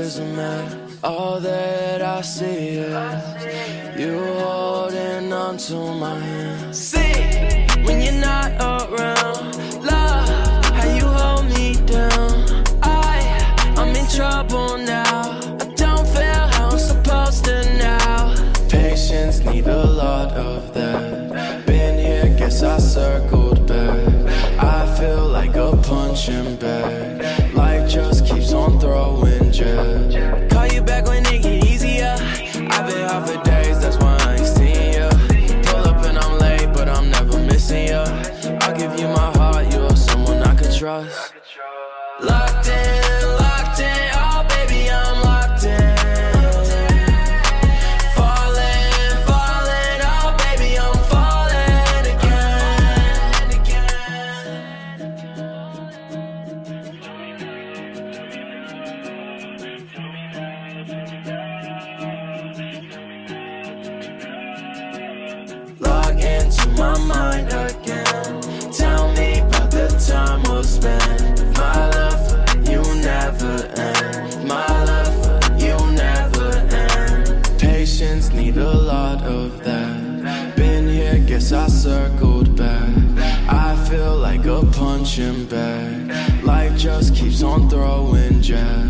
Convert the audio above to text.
is a mess. All that I see is you holding on to my hand. See, when you're not around, love, how you hold me down. I'm in trouble now. I don't feel how I'm supposed to now. Patience, need a lot of that. Been here, guess I circled back. I feel like a punching bag. Life just keeps on throwing jabs. Call you back when it get easier. I've been out for days, that's why I ain't seen ya. Pull up and I'm late, but I'm never missing ya. I'll give you my heart, you're someone I could trust. Locked in, oh baby, I'm locked in. Falling, oh baby, I'm falling again. Log into my mind again. Tell me about the time we'll spend. My love for you never end. My love for you never end. Patience, need a lot of that. Been here, guess I circled back. I feel like a punching bag. Life just keeps on throwing jabs.